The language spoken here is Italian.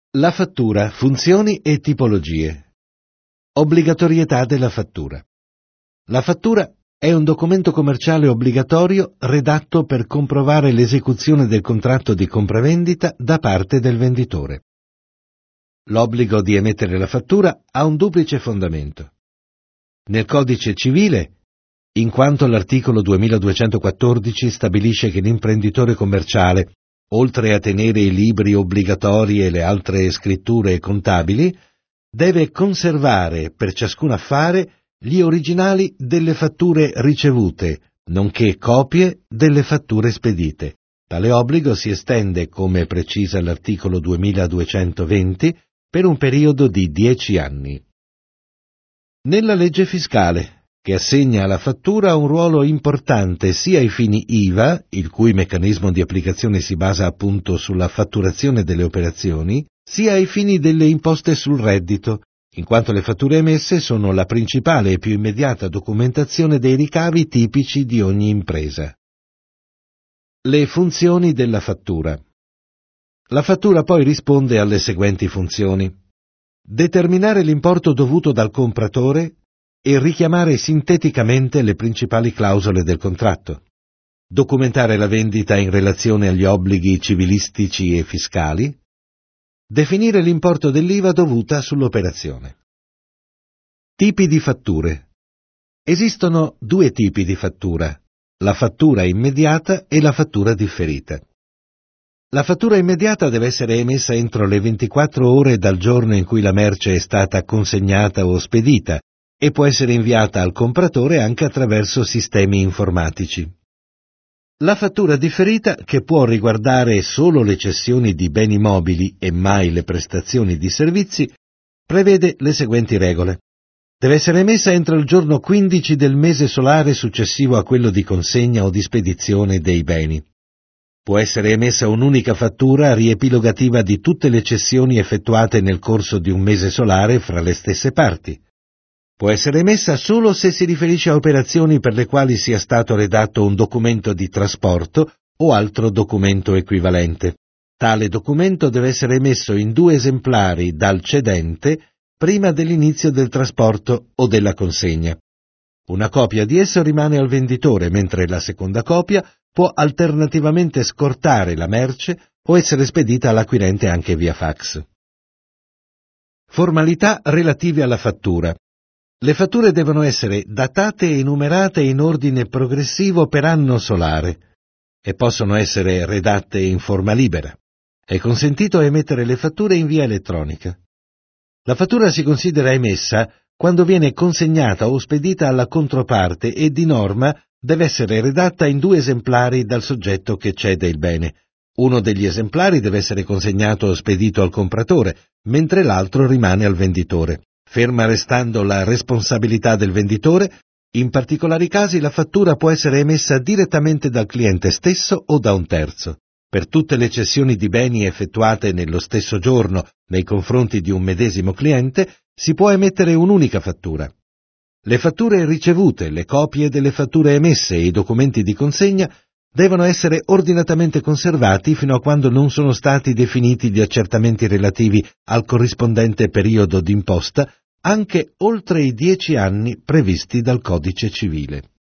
La fattura, funzioni e tipologie. Obbligatorietà della fattura. La fattura è un documento commerciale obbligatorio redatto per comprovare l'esecuzione del contratto di compravendita da parte del venditore. L'obbligo di emettere la fattura ha un duplice fondamento. Nel Codice Civile, in quanto l'articolo 2214 stabilisce che l'imprenditore commerciale, oltre a tenere i libri obbligatori e le altre scritture contabili, deve conservare per ciascun affare gli originali delle fatture ricevute, nonché copie delle fatture spedite. Tale obbligo si estende, come precisa l'articolo 2220, per un periodo di 10 anni. Nella legge fiscale, che assegna alla fattura un ruolo importante sia ai fini IVA, il cui meccanismo di applicazione si basa appunto sulla fatturazione delle operazioni, sia ai fini delle imposte sul reddito, in quanto le fatture emesse sono la principale e più immediata documentazione dei ricavi tipici di ogni impresa. Le funzioni della fattura. La fattura poi risponde alle seguenti funzioni: determinare l'importo dovuto dal compratore e richiamare sinteticamente le principali clausole del contratto, documentare la vendita in relazione agli obblighi civilistici e fiscali, definire l'importo dell'IVA dovuta sull'operazione. Tipi di fatture. Esistono due tipi di fattura: la fattura immediata e la fattura differita. La fattura immediata deve essere emessa entro le 24 ore dal giorno in cui la merce è stata consegnata o spedita e può essere inviata al compratore anche attraverso sistemi informatici. La fattura differita, che può riguardare solo le cessioni di beni mobili e mai le prestazioni di servizi, prevede le seguenti regole. Deve essere emessa entro il giorno 15 del mese solare successivo a quello di consegna o di spedizione dei beni. Può essere emessa un'unica fattura riepilogativa di tutte le cessioni effettuate nel corso di un mese solare fra le stesse parti. Può essere emessa solo se si riferisce a operazioni per le quali sia stato redatto un documento di trasporto o altro documento equivalente. Tale documento deve essere emesso in 2 esemplari dal cedente prima dell'inizio del trasporto o della consegna. Una copia di esso rimane al venditore, mentre la seconda copia può alternativamente scortare la merce o essere spedita all'acquirente anche via fax. Formalità relative alla fattura. Le fatture devono essere datate e numerate in ordine progressivo per anno solare e possono essere redatte in forma libera. È consentito emettere le fatture in via elettronica. La fattura si considera emessa quando viene consegnata o spedita alla controparte e di norma deve essere redatta in 2 esemplari dal soggetto che cede il bene. Uno degli esemplari deve essere consegnato o spedito al compratore, mentre l'altro rimane al venditore. Ferma restando la responsabilità del venditore, in particolari casi la fattura può essere emessa direttamente dal cliente stesso o da un terzo. Per tutte le cessioni di beni effettuate nello stesso giorno nei confronti di un medesimo cliente si può emettere un'unica fattura. Le fatture ricevute, le copie delle fatture emesse e i documenti di consegna devono essere ordinatamente conservati fino a quando non sono stati definiti gli accertamenti relativi al corrispondente periodo d'imposta, anche oltre i 10 anni previsti dal Codice Civile.